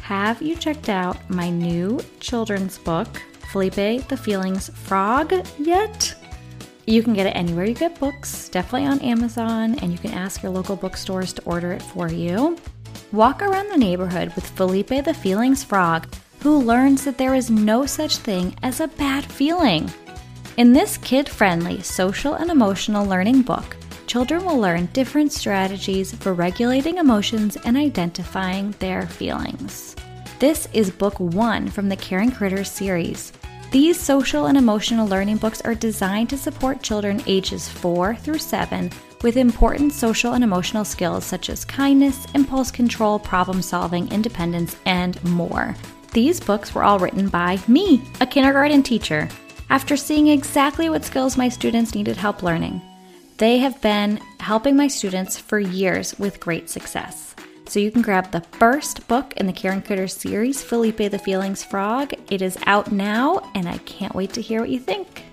have you checked out my new children's book, Felipe the Feelings Frog, yet? You can get it anywhere you get books, definitely on Amazon, and you can ask your local bookstores to order it for you. Walk around the neighborhood with Felipe the Feelings Frog, who learns that there is no such thing as a bad feeling. In this kid-friendly social and emotional learning book, children will learn different strategies for regulating emotions and identifying their feelings. This is book 1 from the Caring Critters series. These social and emotional learning books are designed to support children ages 4 through 7 with important social and emotional skills such as kindness, impulse control, problem solving, independence, and more. These books were all written by me, a kindergarten teacher, after seeing exactly what skills my students needed help learning. They have been helping my students for years with great success. So you can grab the first book in the Caring Critters series, Felipe the Feelings Frog. It is out now, and I can't wait to hear what you think.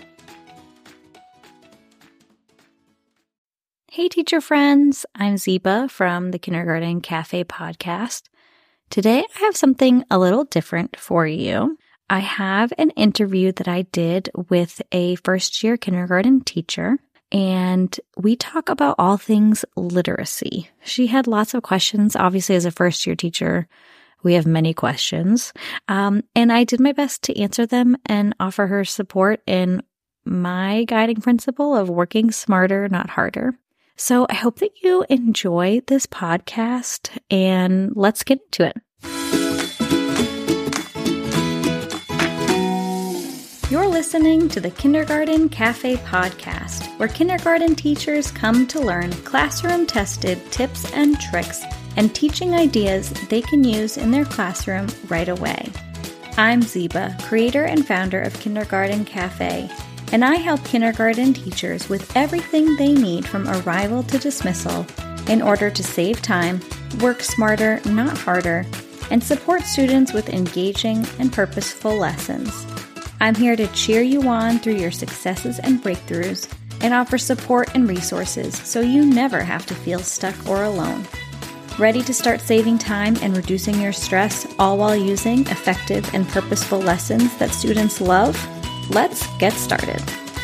Hey teacher friends, I'm Ziba from the Kindergarten Cafe podcast. Today I have something a little different for you. I have an interview that I did with a first-year kindergarten teacher, and we talk about all things literacy. She had lots of questions. Obviously, as a first-year teacher, we have many questions, and I did my best to answer them and offer her support in my guiding principle of working smarter, not harder. So I hope that you enjoy this podcast, and let's get into it. You're listening to the Kindergarten Cafe podcast, where kindergarten teachers come to learn classroom-tested tips and tricks and teaching ideas they can use in their classroom right away. I'm Ziba, creator and founder of Kindergarten Cafe, and I help kindergarten teachers with everything they need from arrival to dismissal in order to save time, work smarter, not harder, and support students with engaging and purposeful lessons. I'm here to cheer you on through your successes and breakthroughs and offer support and resources so you never have to feel stuck or alone. Ready to start saving time and reducing your stress, all while using effective and purposeful lessons that students love? Let's get started.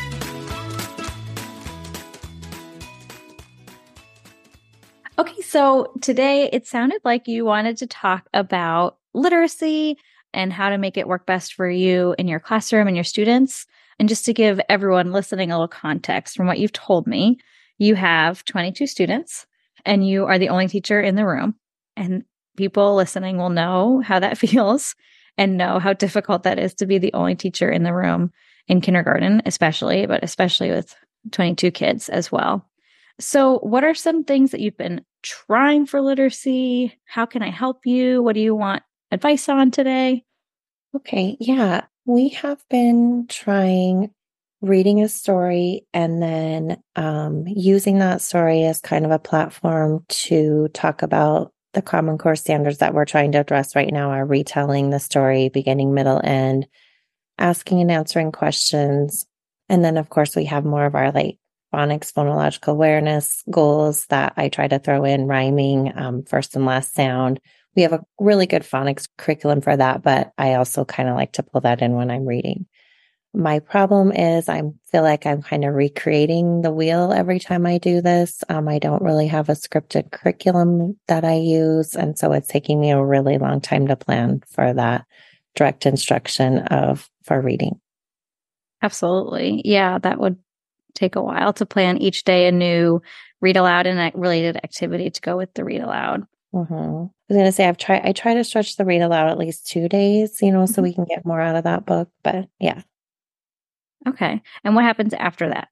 Okay, so today it sounded like you wanted to talk about literacy and how to make it work best for you in your classroom and your students. And just to give everyone listening a little context from what you've told me, you have 22 students and you are the only teacher in the room. And people listening will know how that feels and know how difficult that is to be the only teacher in the room in kindergarten, especially, but especially with 22 kids as well. So what are some things that you've been trying for literacy? How can I help you? What do you want advice on today? Okay, yeah. We have been trying reading a story and then using that story as kind of a platform to talk about the Common Core standards that we're trying to address right now are retelling the story, beginning, middle, end, asking and answering questions. And then, of course, we have more of our phonics, phonological awareness goals that I try to throw in rhyming, first and last sound. We have a really good phonics curriculum for that, but I also kind of like to pull that in when I'm reading. My problem is I feel like I'm kind of recreating the wheel every time I do this. I don't really have a scripted curriculum that I use. And so it's taking me a really long time to plan for that direct instruction for reading. Absolutely. Yeah, that would take a while to plan each day a new read aloud and a related activity to go with the read aloud. Mm-hmm. I was going to say, I try to stretch the read aloud at least 2 days, so we can get more out of that book. But yeah. Okay. And what happens after that?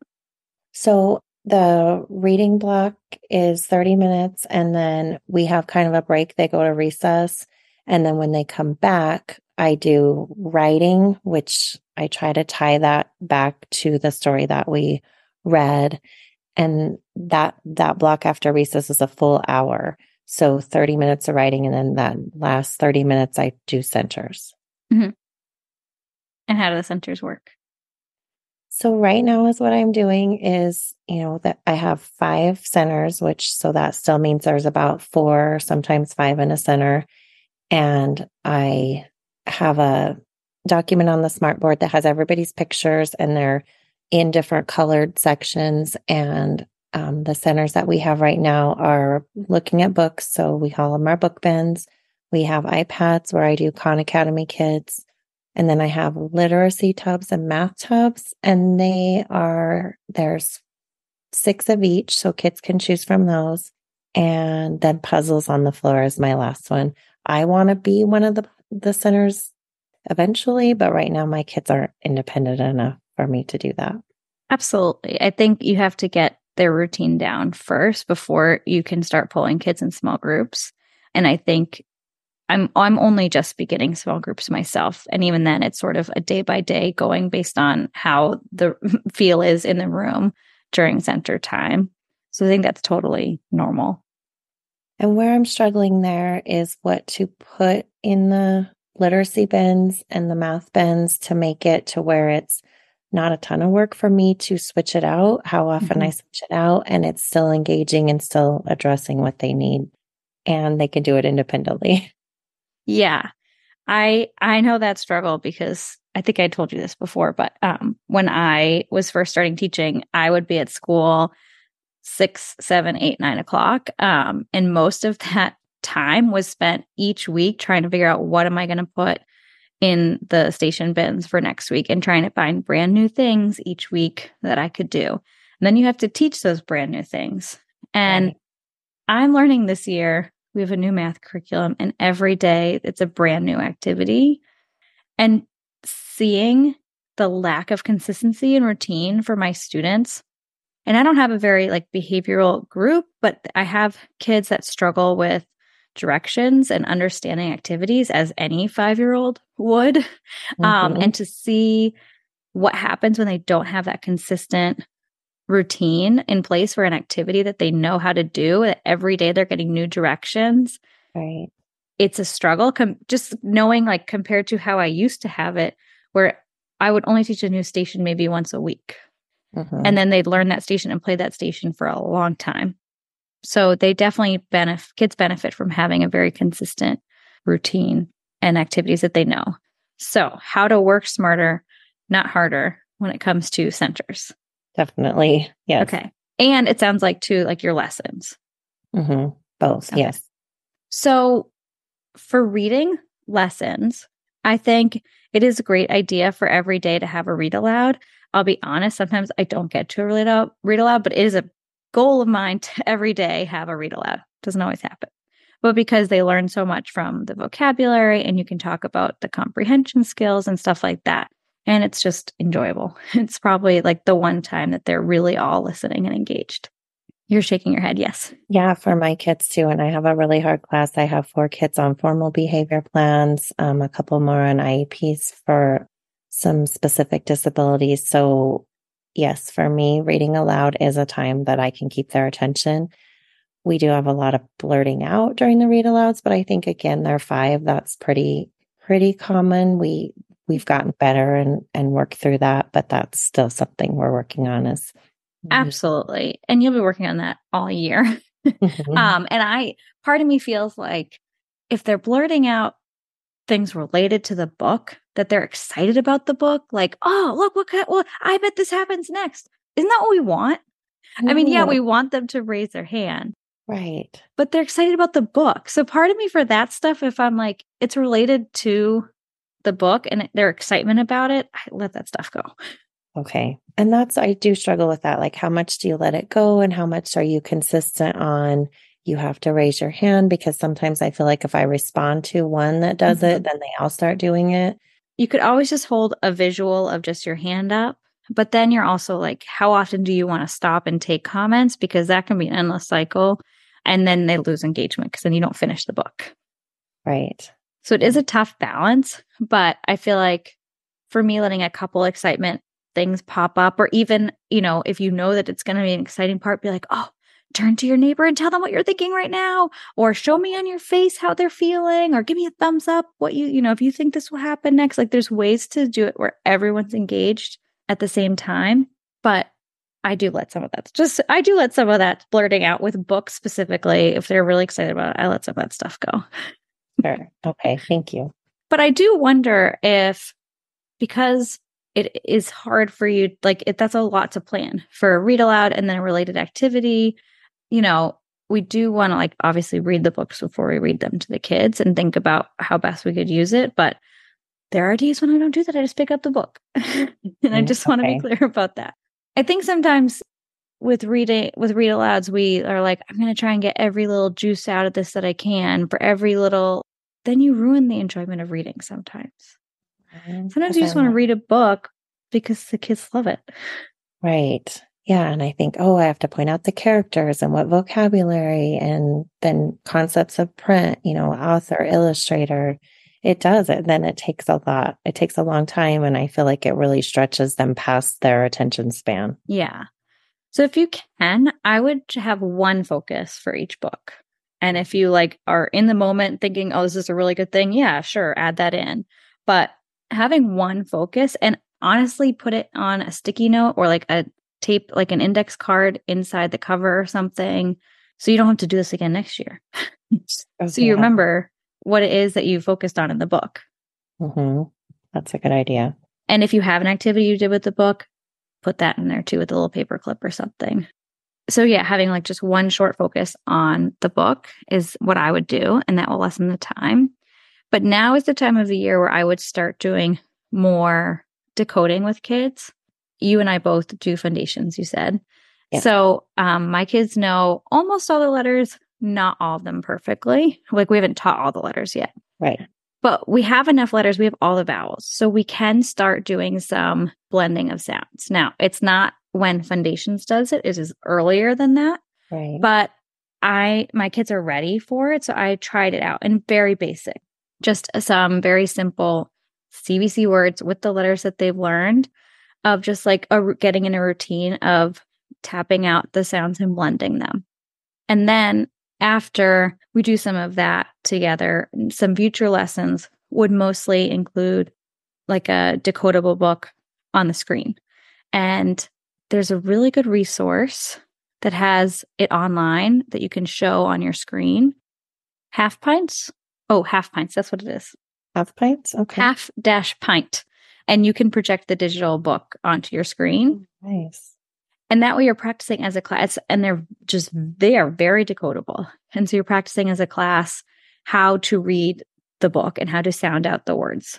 So the reading block is 30 minutes and then we have kind of a break. They go to recess. And then when they come back, I do writing, which I try to tie that back to the story that we read. And that block after recess is a full hour. So 30 minutes of writing, and then that last 30 minutes, I do centers. Mm-hmm. And how do the centers work? So right now is what I'm doing is, that I have 5 centers, so that still means there's about 4, sometimes 5 in a center. And I have a document on the smartboard that has everybody's pictures, and they're in different colored sections. And the centers that we have right now are looking at books. So we call them our book bins. We have iPads where I do Khan Academy Kids. And then I have literacy tubs and math tubs. And there's 6 of each. So kids can choose from those. And then puzzles on the floor is my last one. I want to be one of the centers eventually, but right now my kids aren't independent enough for me to do that. Absolutely. I think you have to get their routine down first before you can start pulling kids in small groups. And I think I'm only just beginning small groups myself. And even then it's sort of a day by day going based on how the feel is in the room during center time. So I think that's totally normal. And where I'm struggling there is what to put in the literacy bins and the math bins to make it to where it's not a ton of work for me to switch it out, how often I switch it out, and it's still engaging and still addressing what they need, and they can do it independently. Yeah. I know that struggle because I think I told you this before, but when I was first starting teaching, I would be at school 6, 7, 8, 9 o'clock. And most of that time was spent each week trying to figure out what am I going to put in the station bins for next week and trying to find brand new things each week that I could do. And then you have to teach those brand new things. And Right. I'm learning this year, we have a new math curriculum, and every day it's a brand new activity. And seeing the lack of consistency and routine for my students. And I don't have a very behavioral group, but I have kids that struggle with directions and understanding activities as any 5-year-old would. And to see what happens when they don't have that consistent routine in place for an activity that they know how to do, that every day they're getting new directions. Right. It's a struggle. Just knowing, compared to how I used to have it, where I would only teach a new station maybe once a week. And then they'd learn that station and play that station for a long time. So they definitely kids benefit from having a very consistent routine and activities that they know. So how to work smarter, not harder when it comes to centers. Definitely. Yes. Okay. And it sounds like too, your lessons. Both. Okay. Yes. So for reading lessons, I think it is a great idea for every day to have a read aloud. I'll be honest, sometimes I don't get to read aloud, but it is a goal of mine to every day have a read aloud. Doesn't always happen. But because they learn so much from the vocabulary, and you can talk about the comprehension skills and stuff like that. And it's just enjoyable. It's probably the one time that they're really all listening and engaged. You're shaking your head. Yes. Yeah, for my kids too. And I have a really hard class. I have 4 kids on formal behavior plans, a couple more on IEPs for some specific disabilities. So yes, for me, reading aloud is a time that I can keep their attention. We do have a lot of blurting out during the read alouds, but I think again, they're 5. That's pretty common. We've gotten better and worked through that, but that's still something we're working on. Absolutely. And you'll be working on that all year. And part of me feels like if they're blurting out things related to the book, that they're excited about the book, oh, look, well, I bet this happens next. Isn't that what we want? I mean, yeah, we want them to raise their hand. Right. But they're excited about the book. So part of me for that stuff, if I'm it's related to the book and their excitement about it, I let that stuff go. Okay. And I do struggle with that. How much do you let it go and how much are you consistent on? You have to raise your hand, because sometimes I feel like if I respond to one that does it, then they all start doing it. You could always just hold a visual of just your hand up, but then you're also how often do you want to stop and take comments? Because that can be an endless cycle. And then they lose engagement because then you don't finish the book. Right. So it is a tough balance, but I feel like for me, letting a couple excitement things pop up, or even, if you know that it's going to be an exciting part, be like, oh, turn to your neighbor and tell them what you're thinking right now, or show me on your face how they're feeling, or give me a thumbs up what if you think this will happen next. There's ways to do it where everyone's engaged at the same time. But I do let some of that blurting out with books specifically. If they're really excited about it, I let some of that stuff go. Sure. Okay. Thank you. But I do wonder if, because it is hard for you, like that's a lot to plan for a read aloud and then a related activity. We do want to like obviously read the books before we read them to the kids and think about how best we could use it. But there are days when I don't do that. I just pick up the book. And I just want to be clear about that. I think sometimes with read alouds, we are like, I'm going to try and get every little juice out of this that I can for every little, then you ruin the enjoyment of reading sometimes. Sometimes you just want to read a book because the kids love it. Right. Yeah. And I think, I have to point out the characters and what vocabulary and then concepts of print, author, illustrator. It does it. Then it takes a lot. It takes a long time. And I feel like it really stretches them past their attention span. Yeah. So if you can, I would have one focus for each book. And if you like are in the moment thinking, oh, this is a really good thing. Yeah, sure. Add that in. But having one focus and honestly put it on a sticky note or like a tape, like an index card inside the cover or something. So you don't have to do this again next year. So you remember what it is that you focused on in the book. Mm-hmm. That's a good idea. And if you have an activity you did with the book, put that in there too with a little paper clip or something. So yeah, having like just one short focus on the book is what I would do, and that will lessen the time. But now is the time of the year where I would start doing more decoding with kids. You and I both do foundations, you said. Yeah. So my kids know almost all the letters, not all of them perfectly. Like we haven't taught all the letters yet. Right. But we have enough letters. We have all the vowels. So we can start doing some blending of sounds. Now, it's not when Foundations does it. It is earlier than that. Right. But my kids are ready for it. So I tried it out and very basic. Just some very simple CVC words with the letters that they've learned of just like getting in a routine of tapping out the sounds and blending them. And then after we do some of that together, some future lessons would mostly include like a decodable book on the screen. And there's a really good resource that has it online that you can show on your screen. Half Pints. Oh, Half Pints. That's what it is. Half Pints? Okay. Half-Pint. And you can project the digital book onto your screen. Nice. And that way you're practicing as a class, and they are very decodable. And so you're practicing as a class how to read the book and how to sound out the words.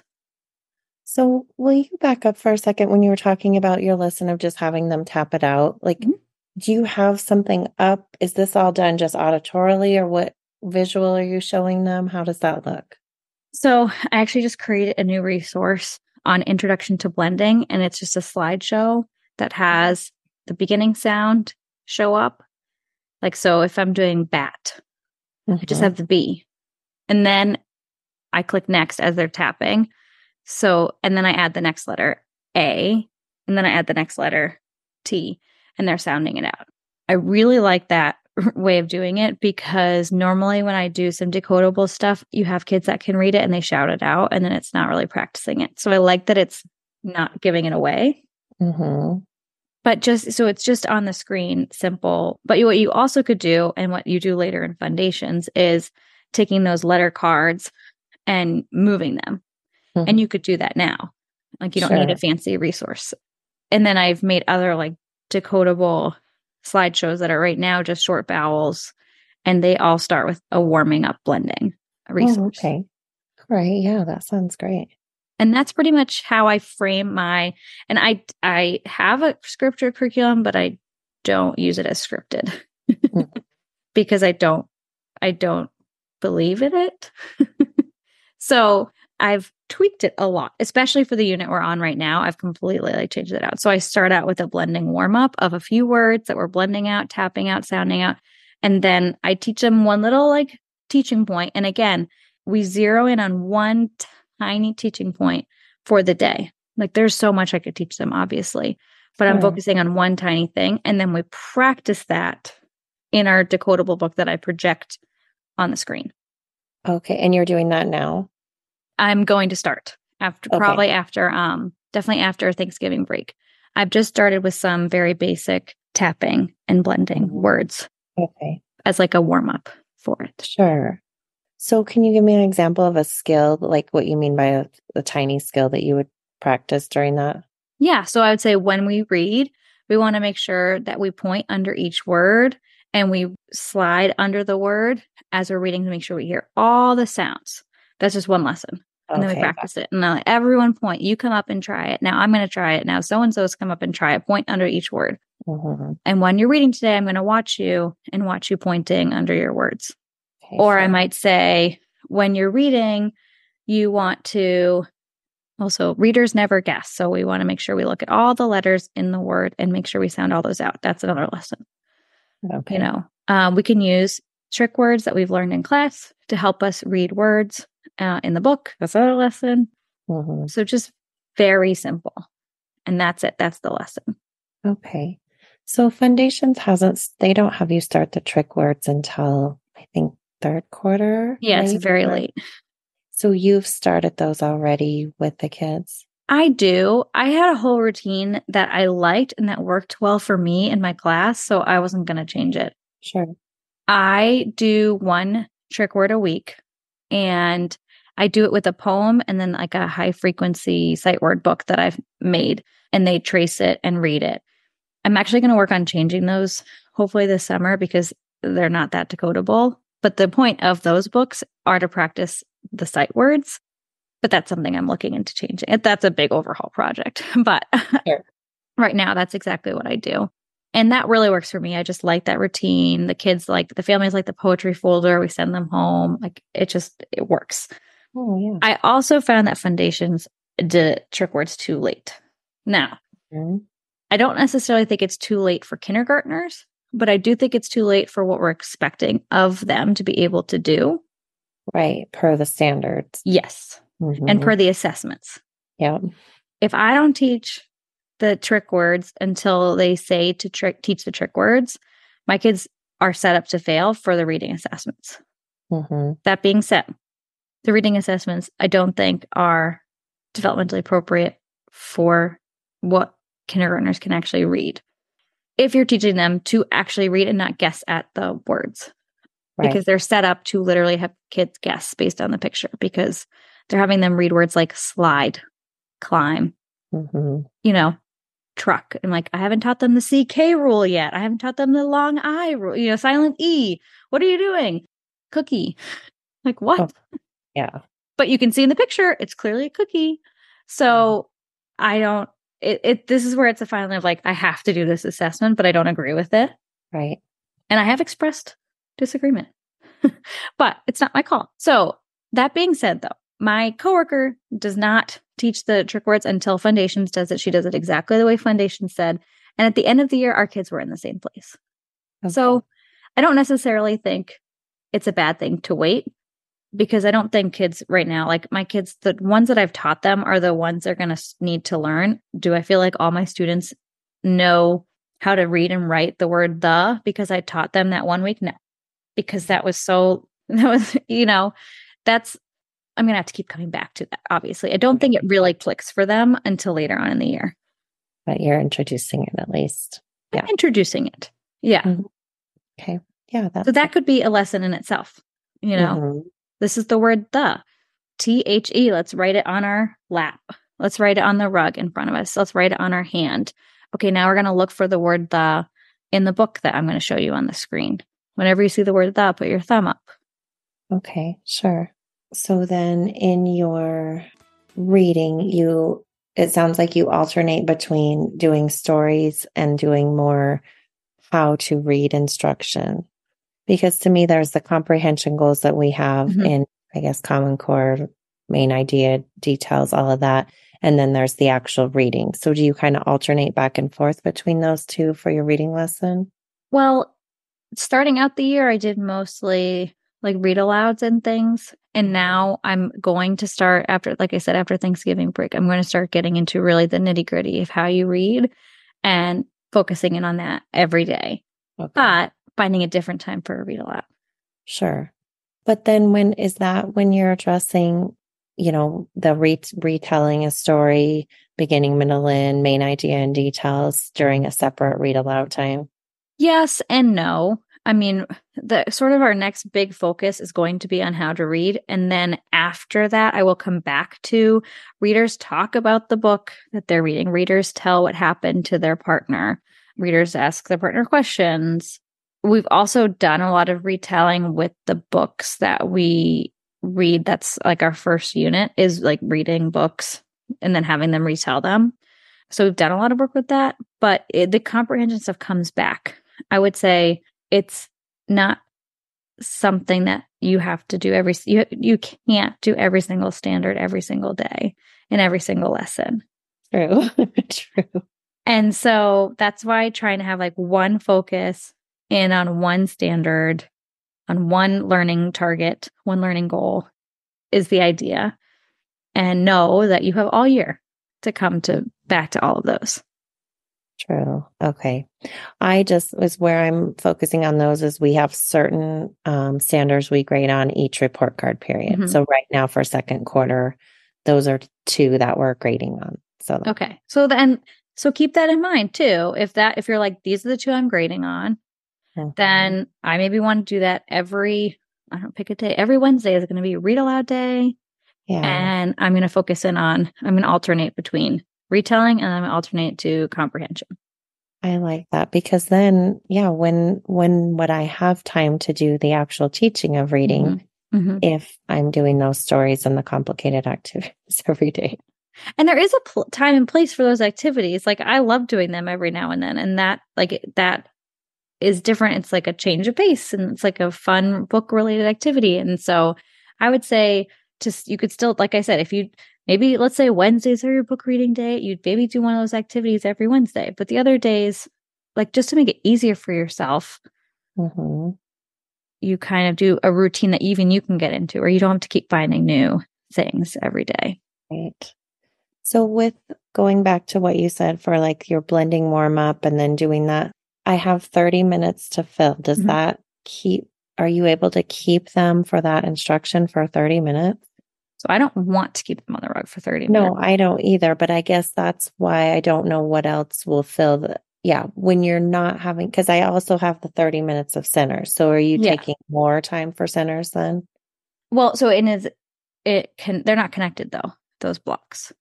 So will you back up for a second when you were talking about your lesson of just having them tap it out? Like, do you have something up? Is this all done just auditorily, or what visual are you showing them? How does that look? So I actually just created a new resource on Introduction to Blending, and it's just a slideshow that has the beginning sound show up. Like, so if I'm doing bat, I just have the B. And then I click next as they're tapping. So, and then I add the next letter A, and then I add the next letter T, and they're sounding it out. I really like that way of doing it because normally when I do some decodable stuff, you have kids that can read it and they shout it out, and then it's not really practicing it. So I like that it's not giving it away. Mm-hmm. But it's just on the screen, simple. But what you also could do, and what you do later in Foundations, is taking those letter cards and moving them. Mm-hmm. And you could do that now. Like you don't need a fancy resource. And then I've made other like decodable slideshows that are right now just short vowels. And they all start with a warming up blending resource. Oh, okay. Great. Yeah, that sounds great. And that's pretty much how I frame and I have a scripted curriculum, but I don't use it as scripted because I don't believe in it. So I've tweaked it a lot, especially for the unit we're on right now. I've completely changed it out. So I start out with a blending warm up of a few words that we're blending out, tapping out, sounding out. And then I teach them one little teaching point. And again, we zero in on one tiny teaching point for the day. Like there's so much I could teach them, obviously, but I'm focusing on one tiny thing. And then we practice that in our decodable book that I project on the screen. Okay. And you're doing that now? I'm going to start definitely after Thanksgiving break. I've just started with some very basic tapping and blending words. Okay. As like a warm up for it. Sure. So can you give me an example of a skill, like what you mean by a tiny skill that you would practice during that? Yeah. So I would say when we read, we want to make sure that we point under each word and we slide under the word as we're reading to make sure we hear all the sounds. That's just one lesson. And then we Okay. practice it. And then everyone point. You come up and try it. Now I'm going to try it. Now so and so's come up and try it. Point under each word. Mhm. And when you're reading today, I'm going to watch you and watch you pointing under your words. Okay, Or I sure. might say, when you're reading, you want to also, readers never guess. So we want to make sure we look at all the letters in the word and make sure we sound all those out. That's another lesson. Okay. We can use trick words that we've learned in class to help us read words in the book. That's another lesson. Mhm. So just very simple. And that's it. That's the lesson. Okay. So Foundations they don't have you start the trick words until I think third quarter, Yeah, it's maybe. very late. So you've started those already with the kids? I do. I had a whole routine that I liked and that worked well for me in my class. So I wasn't going to change it. Sure. I do one trick word a week and I do it with a poem and then like a high frequency sight word book that I've made and they trace it and read it. I'm actually going to work on changing those hopefully this summer because they're not that decodable. But the point of those books are to practice the sight words. But that's something I'm looking into changing. That's a big overhaul project. But Sure. right now, that's exactly what I do. And that really works for me. I just like that routine. The kids the families like the poetry folder. We send them home. It works. Oh, yeah. I also found that Foundations did trick words too late. Now, Mhm. I don't necessarily think it's too late for kindergartners, but I do think it's too late for what we're expecting of them to be able to do. Right. Per the standards. Yes. And per Mhm. the assessments. Yeah. If I don't teach the trick words until they say to teach the trick words, my kids are set up to fail for the reading assessments. Mhm. That being said, the reading assessments I don't think are developmentally appropriate for what kindergartners can actually read. If you're teaching them to actually read and not guess at the words, Right. because they're set up to literally have kids guess based on the picture, because they're having them read words like slide, climb, Mhm. truck. And I haven't taught them the CK rule yet. I haven't taught them the long I rule, silent E. What are you doing? Cookie. What? Oh, yeah. But you can see in the picture, it's clearly a cookie. So I don't, this is where it's a fine line of I have to do this assessment, but I don't agree with it. Right. And I have expressed disagreement, but it's not my call. So that being said, though, my coworker does not teach the trick words until Foundations does it. She does it exactly the way Foundations said. And at the end of the year, our kids were in the same place. Okay. So I don't necessarily think it's a bad thing to wait, because I don't think kids right now, my kids, the ones that I've taught them are the ones they're going to need to learn. Do I feel like all my students know how to read and write the word the because I taught them that 1 week? No, because I'm going to have to keep coming back to that. Obviously, I don't think it really clicks for them until later on in the year. But you're introducing it at least. Yeah. Introducing it. Yeah. Mhm. Okay. Yeah. So that could be a lesson in itself. Mhm. This is the word the. THE. Let's write it on our lap. Let's write it on the rug in front of us. Let's write it on our hand. Okay, now we're going to look for the word the in the book that I'm going to show you on the screen. Whenever you see the word the, put your thumb up. Okay, sure. So then in your reading, it sounds like you alternate between doing stories and doing more how to read instruction. Because to me, there's the comprehension goals that we have in, I guess, Common Core, main idea, details, all of that. And then there's the actual reading. So do you kind of alternate back and forth between those two for your reading lesson? Well, starting out the year, I did mostly read alouds and things. And now I'm going to start after Thanksgiving break, I'm going to start getting into really the nitty gritty of how you read and focusing in on that every day. Okay. But finding a different time for a read aloud. Sure. But then when you're addressing, the retelling a story, beginning, middle, end, main idea and details during a separate read aloud time? Yes and no. I mean, the sort of our next big focus is going to be on how to read. And then after that, I will come back to readers talk about the book that they're reading. Readers tell what happened to their partner. Readers ask their partner questions. We've also done a lot of retelling with the books that we read. That's like our first unit is like reading books and then having them retell them. So we've done a lot of work with that, but the comprehension stuff comes back. I would say it's not something that you have to do you can't do every single standard every single day in every single lesson. True. True. And so that's why trying to have like one focus in on one standard, on one learning target, one learning goal is the idea. And know that you have all year to come back to all of those. True. Okay. I just was where I'm focusing on those is we have certain standards we grade on each report card period. Mm-hmm. So right now for second quarter, those are 2 that we're grading on. So okay. So keep that in mind too. If you're like, these are the 2 I'm grading on, then I maybe want to do that every Wednesday is going to be a read aloud day. Yeah. And I'm going to alternate between retelling and I'm going to alternate to comprehension. I like that because then, when would I have time to do the actual teaching of reading if I'm doing those stories and the complicated activities every day? And there is a time and place for those activities. Like I love doing them every now and then. And that is different. It's like a change of pace and it's like a fun book related activity. And so I would say you could still, like I said, if you maybe let's say Wednesdays are your book reading day, you'd maybe do one of those activities every Wednesday. But the other days, like just to make it easier for yourself, you kind of do a routine that even you can get into, or you don't have to keep finding new things every day. Right. So with going back to what you said for like your blending warm up and then doing that, I have 30 minutes to fill. Does that are you able to keep them for that instruction for 30 minutes? So I don't want to keep them on the rug for 30 minutes. No, I don't either. But I guess that's why I don't know what else will fill when you're not having, because I also have the 30 minutes of centers. So are you taking more time for centers then? Well, so they're not connected though, those blocks.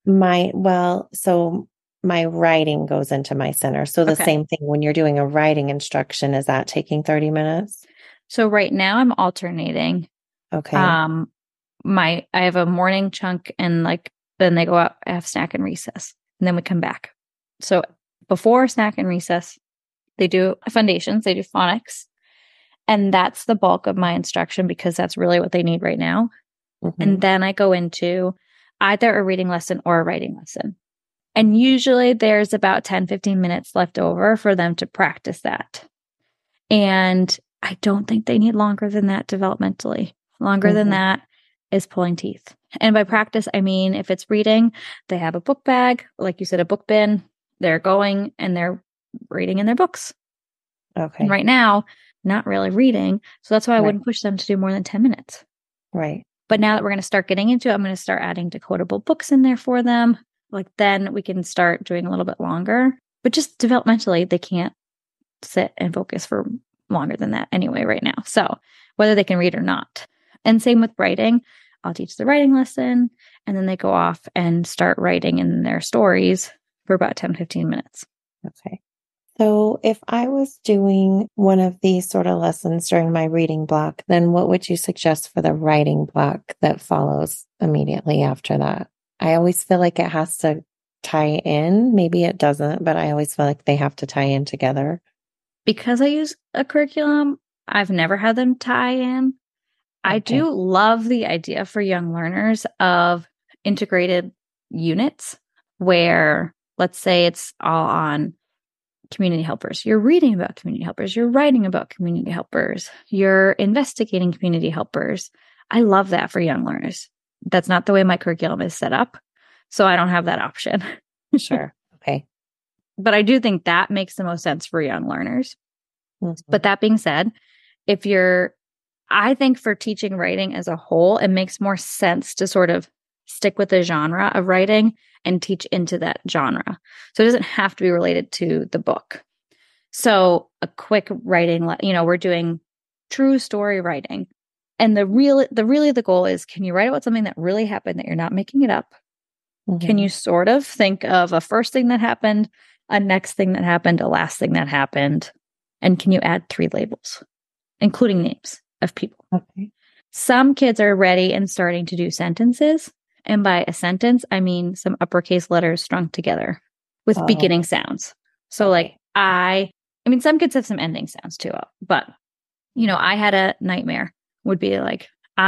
So my writing goes into my center. So the same thing when you're doing a writing instruction, is that taking 30 minutes? So right now I'm alternating. Okay. I have a morning chunk and then they go out, I have snack and recess, and then we come back. So before snack and recess, they do foundations, they do phonics, and that's the bulk of my instruction because that's really what they need right now. And then I go into either a reading lesson or a writing lesson. And usually there's about 10-15 minutes left over for them to practice that. And I don't think they need longer than that developmentally. Longer than that is pulling teeth. And by practice, I mean, if it's reading, they have a book bag, like you said, a book bin. They're going and they're reading in their books. Okay. And right now, not really reading. So that's why I wouldn't push them to do more than 10 minutes. Right. But now that we're going to start getting into it, I'm going to start adding decodable books in there for them. Like then we can start doing a little bit longer. But just developmentally, they can't sit and focus for longer than that anyway right now. So whether they can read or not. And same with writing. I'll teach the writing lesson and then they go off and start writing in their stories for about 10-15 minutes. Okay. So if I was doing one of these sort of lessons during my reading block, then what would you suggest for the writing block that follows immediately after that? I always feel like it has to tie in. Maybe it doesn't, but I always feel like they have to tie in together. Because I use a curriculum, I've never had them tie in. I do love the idea for young learners of integrated units where, let's say it's all on community helpers. You're reading about community helpers. You're writing about community helpers. You're investigating community helpers. I love that for young learners. That's not the way my curriculum is set up. So I don't have that option. Sure. Okay. But I do think that makes the most sense for young learners. But that being said, I think for teaching writing as a whole, it makes more sense to sort of stick with the genre of writing and teach into that genre. So it doesn't have to be related to the book. So a quick writing, we're doing true story writing. And the goal is, can you write about something that really happened that you're not making it up? Can you sort of think of a first thing that happened, a next thing that happened, a last thing that happened? And can you add 3 labels, including names of people? Okay. Some kids are ready and starting to do sentences. And by a sentence, I mean some uppercase letters strung together with beginning sounds. So like I mean, some kids have some ending sounds too, but I had a nightmare would be like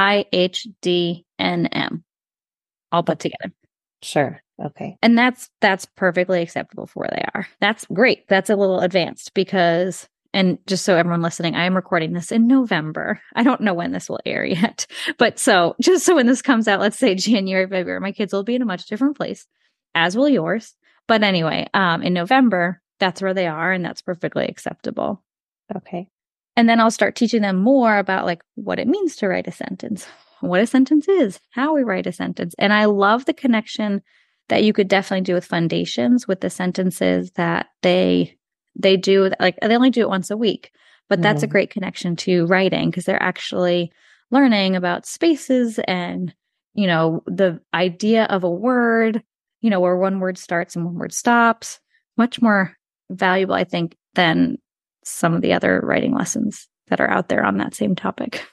IHDNM all put together. Sure. Okay. And that's perfectly acceptable for where they are. That's great. That's a little advanced because, and just so everyone listening, I am recording this in November. I don't know when this will air yet, but just so when this comes out, let's say January, February, my kids will be in a much different place, as will yours. But anyway, in November, that's where they are, and that's perfectly acceptable. Okay. And then I'll start teaching them more about like what it means to write a sentence, what a sentence is, how we write a sentence. And I love the connection that you could definitely do with foundations with the sentences that they do. Like they only do it once a week, but that's a great connection to writing because they're actually learning about spaces and, the idea of a word, where one word starts and one word stops. Much more valuable, I think, than some of the other writing lessons that are out there on that same topic.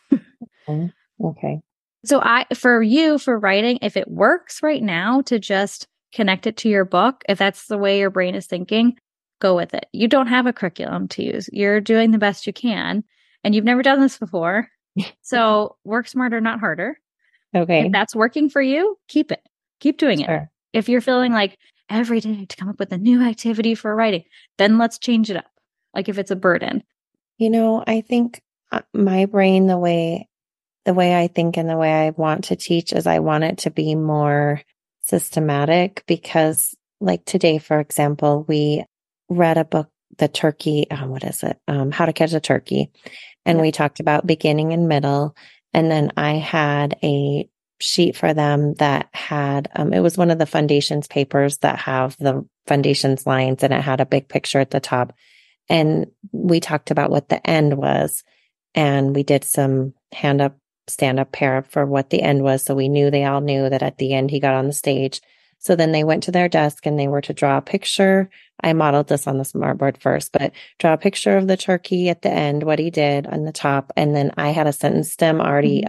Okay. So for writing, if it works right now to just connect it to your book, if that's the way your brain is thinking, go with it. You don't have a curriculum to use. You're doing the best you can, and you've never done this before. So work smarter, not harder. Okay. If that's working for you, keep it. Keep doing it. If you're feeling like every day to come up with a new activity for writing, then let's change it up. Like if it's a burden. I think my brain, the way I think and the way I want to teach is I want it to be more systematic because like today, for example, we read a book, The Turkey, what is it? How to Catch a Turkey. And we talked about beginning and middle. And then I had a sheet for them that had, it was one of the foundations papers that have the foundations lines and it had a big picture at the top. And we talked about what the end was. And we did some stand up pair for what the end was. So they all knew that at the end he got on the stage. So then they went to their desk and they were to draw a picture. I modeled this on the smartboard first, but draw a picture of the turkey at the end, what he did on the top. And then I had a sentence stem already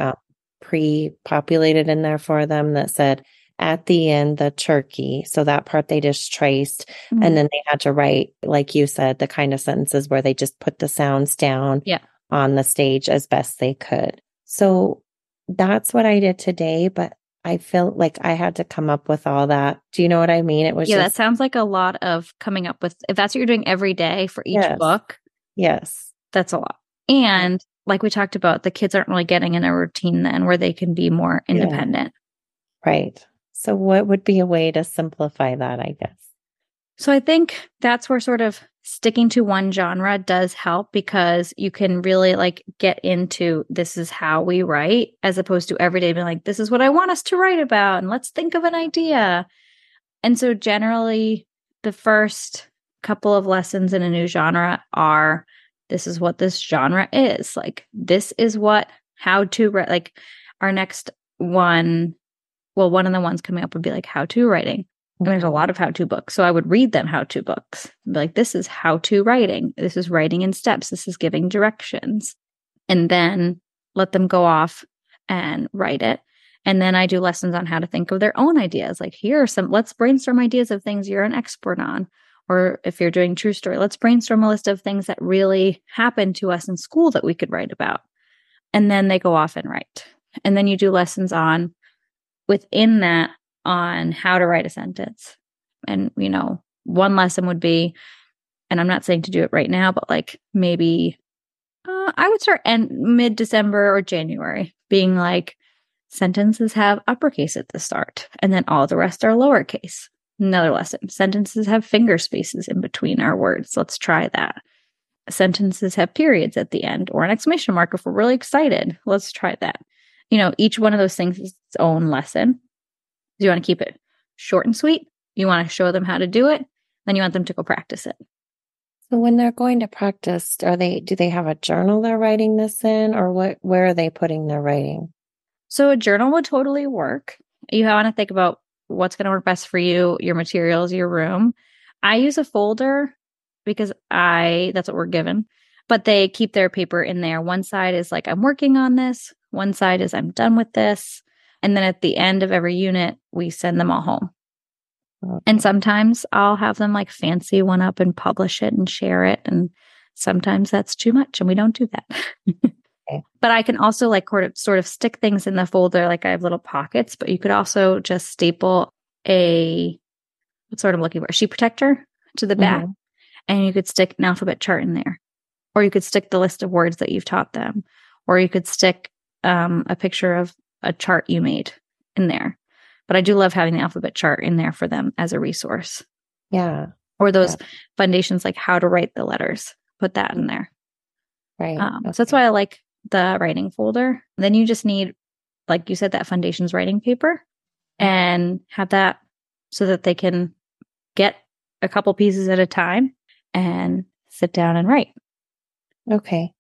pre-populated in there for them that said, at the end, the turkey. So that part they just traced. And then they had to write, like you said, the kind of sentences where they just put the sounds down on the stage as best they could. So that's what I did today, but I felt like I had to come up with all that. Do you know what I mean? It was that sounds like a lot of coming up with, if that's what you're doing every day for each book. Yes. That's a lot. And like we talked about, the kids aren't really getting in a routine then where they can be more independent. Right. So what would be a way to simplify that, I guess? So I think that's where sort of sticking to one genre does help because you can really like get into this is how we write as opposed to every day being like, this is what I want us to write about and let's think of an idea. And so generally the first couple of lessons in a new genre are, this is what this genre is. Like, this is how to write. Like our next one, one of the ones coming up would be like how-to writing. And there's a lot of how-to books. So I would read them how-to books. Be like, this is how-to writing. This is writing in steps. This is giving directions. And then let them go off and write it. And then I do lessons on how to think of their own ideas. Like, let's brainstorm ideas of things you're an expert on. Or if you're doing true story, let's brainstorm a list of things that really happened to us in school that we could write about. And then they go off and write. And then you do lessons within that on how to write a sentence. And, one lesson would be, and I'm not saying to do it right now, but like maybe I would start mid-December or January being like, sentences have uppercase at the start, and then all the rest are lowercase. Another lesson, sentences have finger spaces in between our words. Let's try that. Sentences have periods at the end or an exclamation mark if we're really excited. Let's try that. Each one of those things is its own lesson. You want to keep it short and sweet. You want to show them how to do it. Then you want them to go practice it. So when they're going to practice, do they have a journal they're writing this in, or where are they putting their writing? So a journal would totally work. You want to think about what's going to work best for you, your materials, your room. I use a folder because that's what we're given, but they keep their paper in there. One side is like, I'm working on this. One side is I'm done with this. And then at the end of every unit, we send them all home. And sometimes I'll have them like fancy one up and publish it and share it. And sometimes that's too much and we don't do that. Okay. But I can also like sort of stick things in the folder. Like I have little pockets, but you could also just staple what's what I'm looking for, a sheet protector to the back. Mm-hmm. And you could stick an alphabet chart in there. Or you could stick the list of words that you've taught them. Or you could stick a picture of a chart you made in there. But I do love having the alphabet chart in there for them as a resource. Yeah. Or those foundations, like how to write the letters. Put that in there. Right. So that's why I like the writing folder. Then you just need, like you said, that foundations writing paper and have that so that they can get a couple pieces at a time and sit down and write. Okay.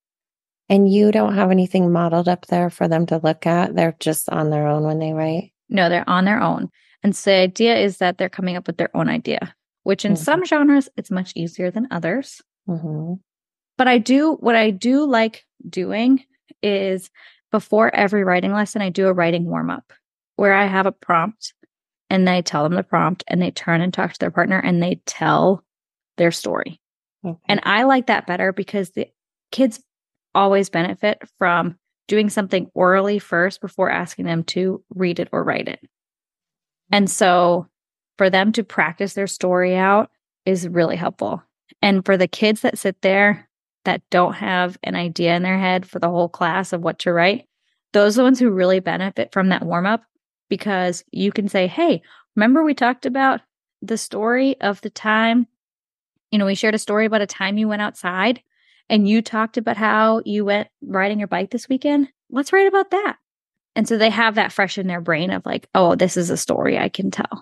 And you don't have anything modeled up there for them to look at? They're just on their own when they write? No, they're on their own. And so the idea is that they're coming up with their own idea, which in some genres, it's much easier than others. Mm-hmm. But what I do like doing is before every writing lesson, I do a writing warm up where I have a prompt and I tell them the prompt and they turn and talk to their partner and they tell their story. Okay. And I like that better because the kids always benefit from doing something orally first before asking them to read it or write it. And so for them to practice their story out is really helpful. And for the kids that sit there that don't have an idea in their head for the whole class of what to write, those are the ones who really benefit from that warm up because you can say, hey, remember we talked about the story of the time, we shared a story about a time you went outside and you talked about how you went riding your bike this weekend. Let's write about that. And so they have that fresh in their brain of like, oh, this is a story I can tell.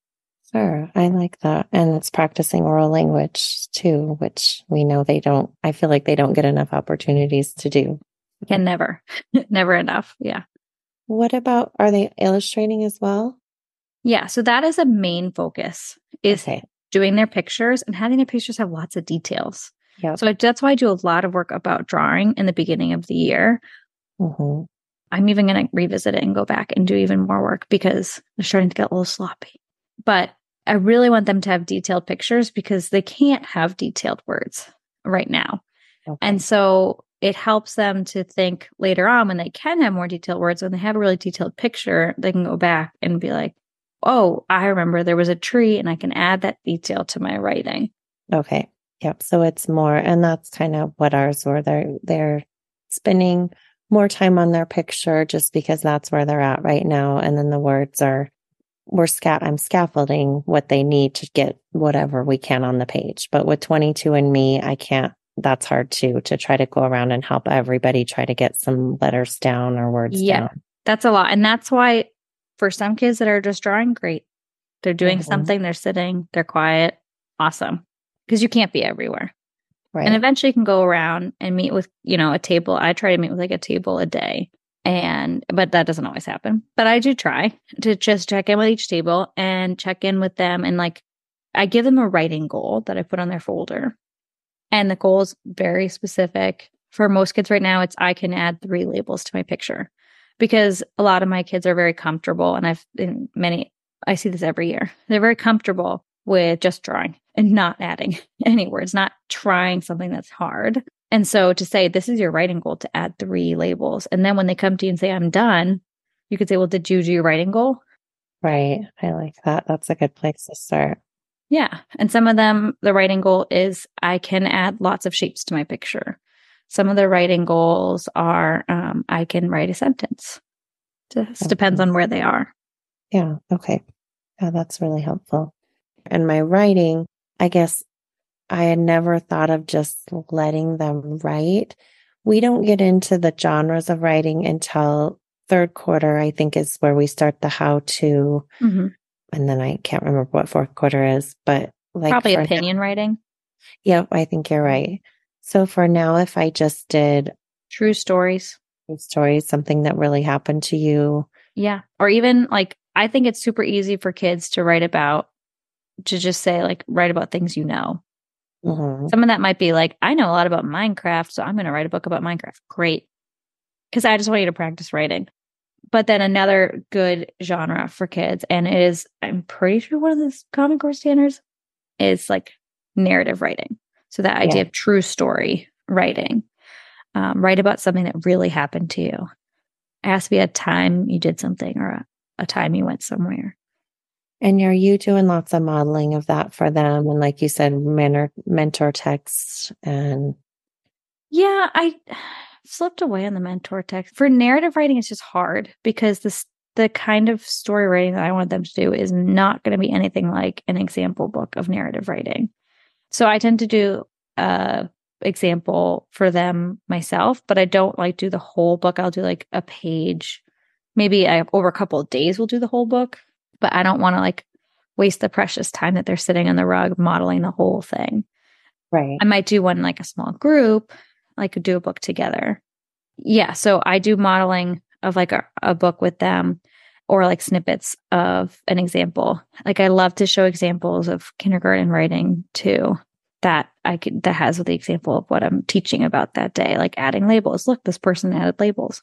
Sure. I like that. And it's practicing oral language too, which we know I feel like they don't get enough opportunities to do. Can never enough. Yeah. What about, are they illustrating as well? Yeah. So that is a main focus is doing their pictures and having their pictures have lots of details. Yep. So that's why I do a lot of work about drawing in the beginning of the year. Mm-hmm. I'm even going to revisit it and go back and do even more work because they're starting to get a little sloppy. But I really want them to have detailed pictures because they can't have detailed words right now. Okay. And so it helps them to think later on when they can have more detailed words, when they have a really detailed picture, they can go back and be like, oh, I remember there was a tree and I can add that detail to my writing. Okay. Yep. So it's more, and that's kind of what ours were. They're spending more time on their picture just because that's where they're at right now. And then the words I'm scaffolding what they need to get whatever we can on the page. But with 22andMe, I can't, that's hard too, to try to go around and help everybody try to get some letters down or words down. That's a lot. And that's why for some kids that are just drawing, great. They're doing something, they're sitting, they're quiet. Awesome. Because you can't be everywhere. Right. And eventually you can go around and meet with, a table. I try to meet with like a table a day. But that doesn't always happen. But I do try to just check in with each table and check in with them. And like, I give them a writing goal that I put on their folder. And the goal is very specific. For most kids right now, it's I can add 3 labels to my picture. Because a lot of my kids are very comfortable. And I see this every year. They're very comfortable with just drawing and not adding any words, not trying something that's hard. And so to say, this is your writing goal to add 3 labels. And then when they come to you and say, I'm done, you could say, well, did you do your writing goal? Right. I like that. That's a good place to start. Yeah. And some of them, the writing goal is I can add lots of shapes to my picture. Some of the writing goals are I can write a sentence. Just depends on where they are. Yeah. Okay. Yeah, that's really helpful. And my writing, I guess I had never thought of just letting them write. We don't get into the genres of writing until 3rd quarter, I think, is where we start the how to. Mm-hmm. And then I can't remember what 4th quarter is, but like probably opinion writing. Yep, I think you're right. So for now, if I just did True stories. stories, something that really happened to you. Yeah. Or even like, I think it's super easy for kids to write about, to just say, like, write about things you know. Mhm. Some of that might be like, I know a lot about Minecraft, so I'm going to write a book about Minecraft. Great. Because I just want you to practice writing. But then another good genre for kids, and it is, I'm pretty sure one of the Common Core standards is like narrative writing. So that idea of true story writing, write about something that really happened to you. It has to be a time you did something or a time you went somewhere. And are you doing lots of modeling of that for them? And like you said, mentor texts and Yeah, I slipped away on the mentor text. For narrative writing, it's just hard because the kind of story writing that I want them to do is not going to be anything like an example book of narrative writing. So I tend to do a example for them myself, but I don't like do the whole book. I'll do like a page. Maybe over a couple of days we'll do the whole book, but I don't want to like waste the precious time that they're sitting on the rug modeling the whole thing. right. I might do one like a small group, like do a book together. Yeah, so I do modeling of like a book with them or like snippets of an example. Like I love to show examples of kindergarten writing too that has the example of what I'm teaching about that day, like adding labels. Look, this person added labels.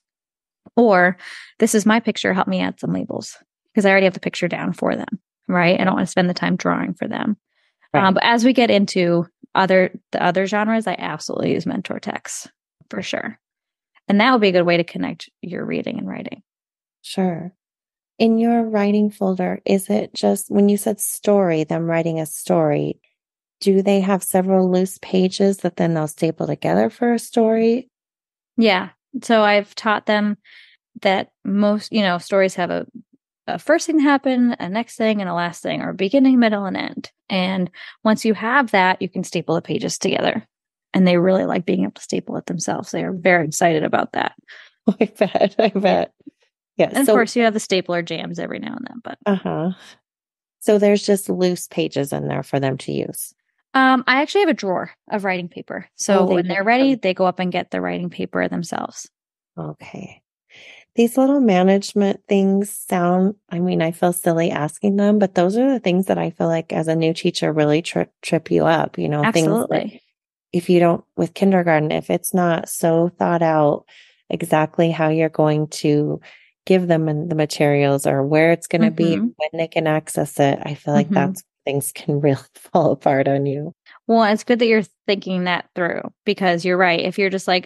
Or this is my picture, help me add some labels because I already have the picture down for them, right? I don't want to spend the time drawing for them. Right. But as we get into the other genres, I absolutely use mentor texts for sure. And that would be a good way to connect your reading and writing. Sure. In your writing folder, is it just when you said story, them writing a story, do they have several loose pages that then they'll staple together for a story? Yeah. So I've taught them that most, stories have a first thing to happen, a next thing, and a last thing, or beginning, middle, and end. And once you have that, you can staple the pages together. And they really like being able to staple it themselves. They are very excited about that. I bet. Yeah. And of course, you have the stapler jams every now and then, but So there's just loose pages in there for them to use. I actually have a drawer of writing paper. So when they're ready, they go up and get the writing paper themselves. Okay. These little management things sound, I feel silly asking them, but those are the things that I feel like as a new teacher really trip you up, Absolutely. Things that if you don't, with kindergarten, if it's not so thought out exactly how you're going to give them the materials or where it's going to be, when they can access it, I feel like that's things can really fall apart on you. Well, it's good that you're thinking that through because you're right. If you're just like,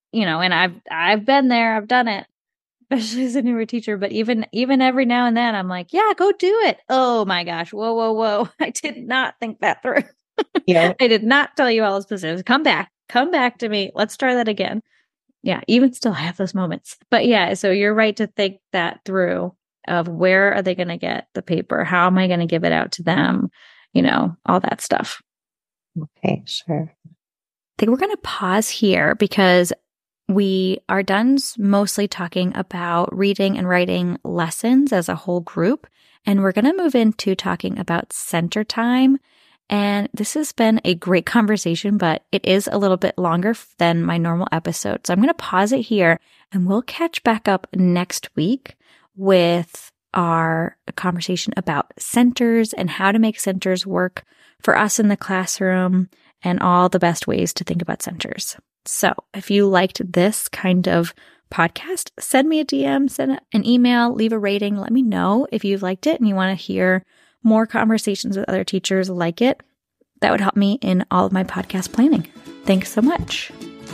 and I've been there, I've done it, especially as a newer teacher, but even every now and then I'm like, yeah, go do it. Oh my gosh. Whoa. I did not think that through. Yeah. I did not tell you all the specifics. Come back to me. Let's try that again. Yeah. Even still I have those moments, but yeah. So you're right to think that through of where are they going to get the paper? How am I going to give it out to them? All that stuff. Okay. Sure. I think we're going to pause here because we are done mostly talking about reading and writing lessons as a whole group. And we're going to move into talking about center time. And this has been a great conversation, but it is a little bit longer than my normal episode. So I'm going to pause it here and we'll catch back up next week with our conversation about centers and how to make centers work for us in the classroom and all the best ways to think about centers. So if you liked this kind of podcast, send me a DM, send an email, leave a rating. Let me know if you've liked it and you want to hear more conversations with other teachers like it. That would help me in all of my podcast planning. Thanks so much.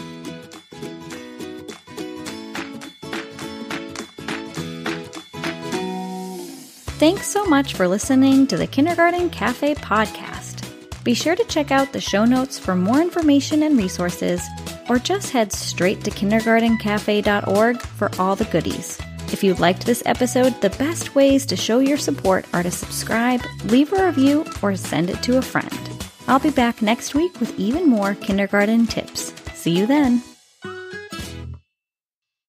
Thanks so much for listening to the Kindergarten Cafe podcast. Be sure to check out the show notes for more information and resources, or just head straight to kindergartencafe.org for all the goodies. If you liked this episode, the best ways to show your support are to subscribe, leave a review, or send it to a friend. I'll be back next week with even more kindergarten tips. See you then.